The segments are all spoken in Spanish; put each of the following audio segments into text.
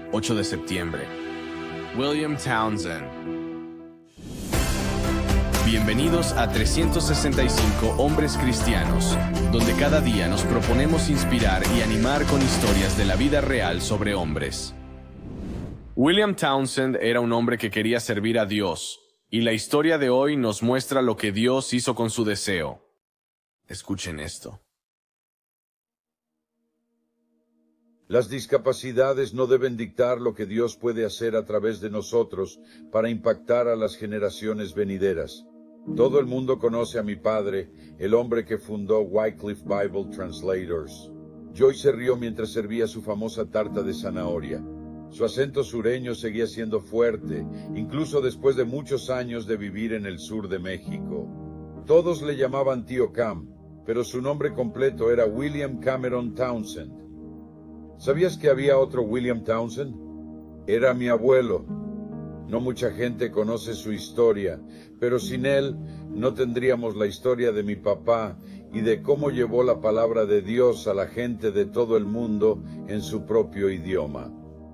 8 de septiembre. William Townsend. Bienvenidos a 365 Hombres Cristianos, donde cada día nos proponemos inspirar y animar con historias de la vida real sobre hombres. William Townsend era un hombre que quería servir a Dios, y la historia de hoy nos muestra lo que Dios hizo con su deseo. Escuchen esto. Las discapacidades no deben dictar lo que Dios puede hacer a través de nosotros para impactar a las generaciones venideras. Todo el mundo conoce a mi padre, el hombre que fundó Wycliffe Bible Translators. Joy se rió mientras servía su famosa tarta de zanahoria. Su acento sureño seguía siendo fuerte, incluso después de muchos años de vivir en el sur de México. Todos le llamaban Tío Cam, pero su nombre completo era William Cameron Townsend. ¿Sabías que había otro William Townsend? Era mi abuelo. No mucha gente conoce su historia, pero sin él no tendríamos la historia de mi papá y de cómo llevó la palabra de Dios a la gente de todo el mundo en su propio idioma.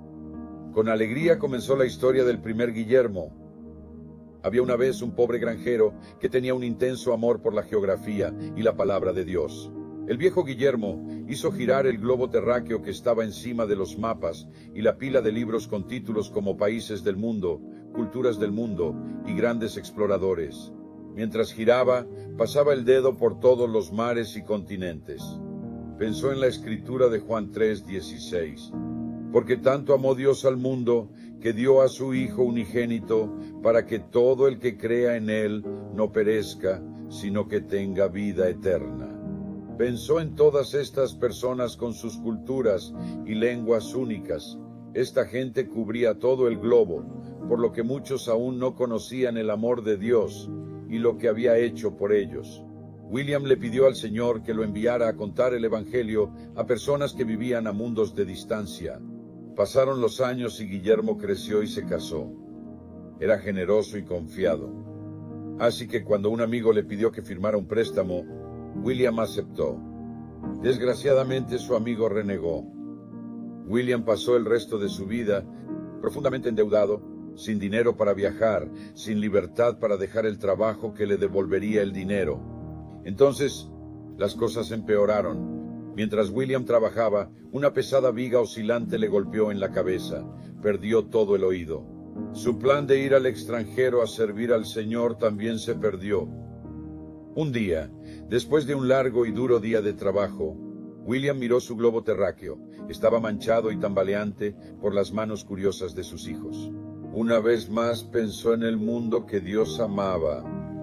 Con alegría comenzó la historia del primer Guillermo. Había una vez un pobre granjero que tenía un intenso amor por la geografía y la palabra de Dios. El viejo Guillermo hizo girar el globo terráqueo que estaba encima de los mapas y la pila de libros con títulos como Países del Mundo, Culturas del Mundo y Grandes Exploradores. Mientras giraba, pasaba el dedo por todos los mares y continentes. Pensó en la escritura de Juan 3:16. Porque tanto amó Dios al mundo, que dio a su Hijo unigénito, para que todo el que crea en Él no perezca, sino que tenga vida eterna. Pensó en todas estas personas con sus culturas y lenguas únicas. Esta gente cubría todo el globo, por lo que muchos aún no conocían el amor de Dios y lo que había hecho por ellos. William le pidió al Señor que lo enviara a contar el Evangelio a personas que vivían a mundos de distancia. Pasaron los años y Guillermo creció y se casó. Era generoso y confiado. Así que cuando un amigo le pidió que firmara un préstamo, William aceptó. Desgraciadamente su amigo renegó. William pasó el resto de su vida profundamente endeudado, sin dinero para viajar, sin libertad para dejar el trabajo que le devolvería el dinero. Entonces, las cosas empeoraron. Mientras William trabajaba, una pesada viga oscilante le golpeó en la cabeza. Perdió todo el oído. Su plan de ir al extranjero a servir al Señor también se perdió. Un día, después de un largo y duro día de trabajo, William miró su globo terráqueo. Estaba manchado y tambaleante por las manos curiosas de sus hijos. Una vez más pensó en el mundo que Dios amaba.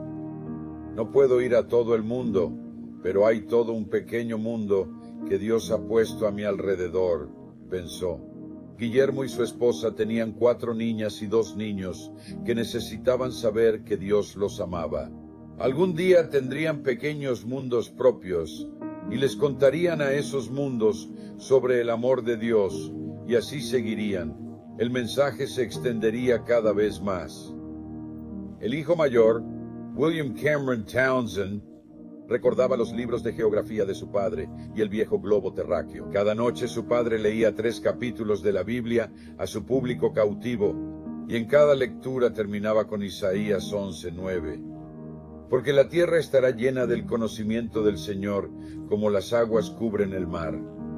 No puedo ir a todo el mundo, pero hay todo un pequeño mundo que Dios ha puesto a mi alrededor, pensó. Guillermo y su esposa tenían 4 niñas y 2 niños que necesitaban saber que Dios los amaba. Algún día tendrían pequeños mundos propios y les contarían a esos mundos sobre el amor de Dios y así seguirían. El mensaje se extendería cada vez más. El hijo mayor, William Cameron Townsend, recordaba los libros de geografía de su padre y el viejo globo terráqueo. Cada noche su padre leía 3 capítulos de la Biblia a su público cautivo y en cada lectura terminaba con Isaías 11:9. Porque la tierra estará llena del conocimiento del Señor, como las aguas cubren el mar.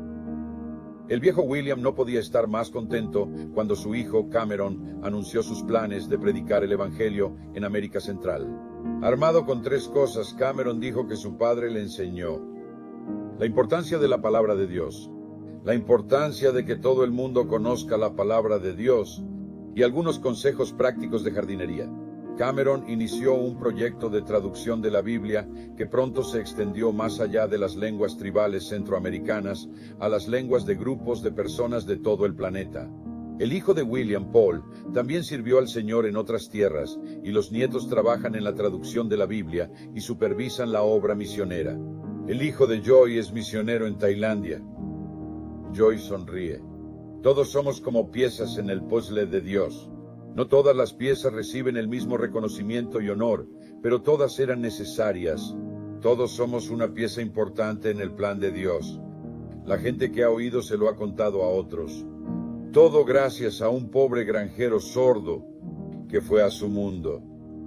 El viejo William no podía estar más contento cuando su hijo Cameron anunció sus planes de predicar el Evangelio en América Central. Armado con 3 cosas, Cameron dijo que su padre le enseñó: la importancia de la palabra de Dios, la importancia de que todo el mundo conozca la palabra de Dios y algunos consejos prácticos de jardinería. Cameron inició un proyecto de traducción de la Biblia que pronto se extendió más allá de las lenguas tribales centroamericanas a las lenguas de grupos de personas de todo el planeta. El hijo de William, Paul, también sirvió al Señor en otras tierras, y los nietos trabajan en la traducción de la Biblia y supervisan la obra misionera. El hijo de Joy es misionero en Tailandia. Joy sonríe. Todos somos como piezas en el puzzle de Dios. No todas las piezas reciben el mismo reconocimiento y honor, pero todas eran necesarias. Todos somos una pieza importante en el plan de Dios. La gente que ha oído se lo ha contado a otros. todo gracias a un pobre granjero sordo que fue a su mundo.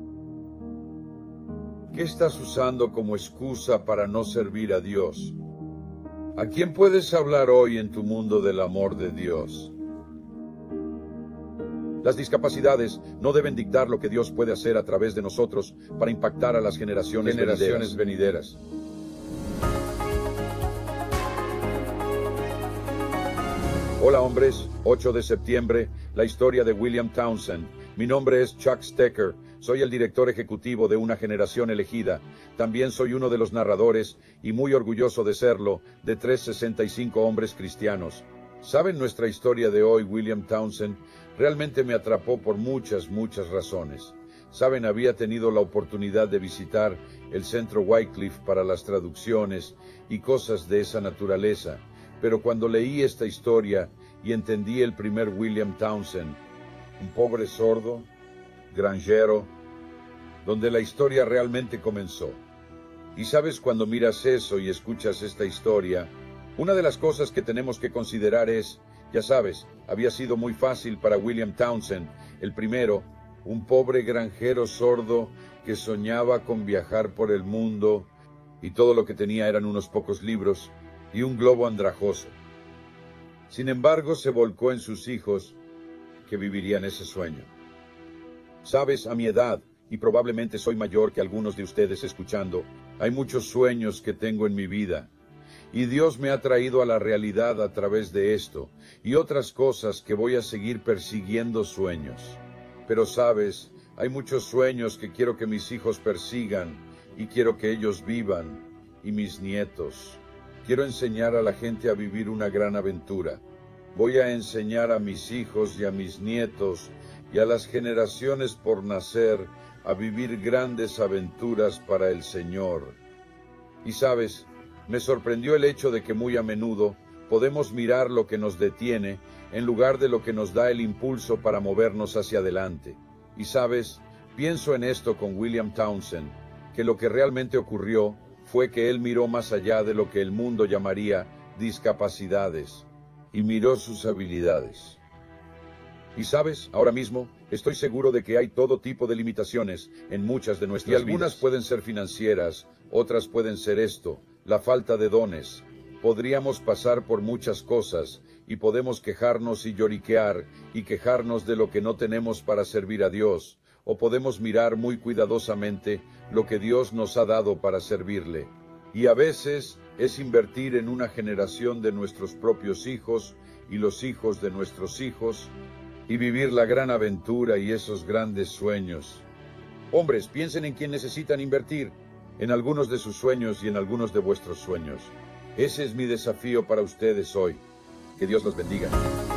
¿Qué estás usando como excusa para no servir a Dios? ¿A quién puedes hablar hoy en tu mundo del amor de Dios? Las discapacidades no deben dictar lo que Dios puede hacer a través de nosotros para impactar a las generaciones venideras. Hola hombres, 8 de septiembre, la historia de William Townsend. Mi nombre es Chuck Stecker, soy el director ejecutivo de Una Generación Elegida. También soy uno de los narradores, y muy orgulloso de serlo, de 365 hombres cristianos. ¿Saben nuestra historia de hoy, William Townsend? Realmente me atrapó por muchas razones. Saben, había tenido la oportunidad de visitar el Centro Wycliffe para las traducciones y cosas de esa naturaleza. Pero cuando leí esta historia y entendí el primer William Townsend, un pobre sordo, granjero, donde la historia realmente comenzó. Y sabes, cuando miras eso y escuchas esta historia, una de las cosas que tenemos que considerar es, ya sabes, había sido muy fácil para William Townsend, el primero, un pobre granjero sordo que soñaba con viajar por el mundo y todo lo que tenía eran unos pocos libros y un globo andrajoso. Sin embargo, se volcó en sus hijos que vivirían ese sueño. Sabes, a mi edad, y probablemente soy mayor que algunos de ustedes escuchando, hay muchos sueños que tengo en mi vida. Y Dios me ha traído a la realidad a través de esto, y otras cosas que voy a seguir persiguiendo sueños. Pero sabes, hay muchos sueños que quiero que mis hijos persigan, y quiero que ellos vivan, y mis nietos. Quiero enseñar a la gente a vivir una gran aventura. Voy a enseñar a mis hijos y a mis nietos, y a las generaciones por nacer, a vivir grandes aventuras para el Señor. Y sabes, me sorprendió el hecho de que muy a menudo podemos mirar lo que nos detiene en lugar de lo que nos da el impulso para movernos hacia adelante. Y sabes, pienso en esto con William Townsend, que lo que realmente ocurrió fue que él miró más allá de lo que el mundo llamaría discapacidades y miró sus habilidades. Y sabes, ahora mismo estoy seguro de que hay todo tipo de limitaciones en muchas de nuestras vidas. Y algunas pueden ser financieras, otras pueden ser esto, la falta de dones. Podríamos pasar por muchas cosas y podemos quejarnos y lloriquear y quejarnos de lo que no tenemos para servir a Dios, o podemos mirar muy cuidadosamente lo que Dios nos ha dado para servirle. Y a veces es invertir en una generación de nuestros propios hijos y los hijos de nuestros hijos, y vivir la gran aventura y esos grandes sueños. Hombres, piensen en quién necesitan invertir, en algunos de sus sueños y en algunos de vuestros sueños. Ese es mi desafío para ustedes hoy. Que Dios los bendiga.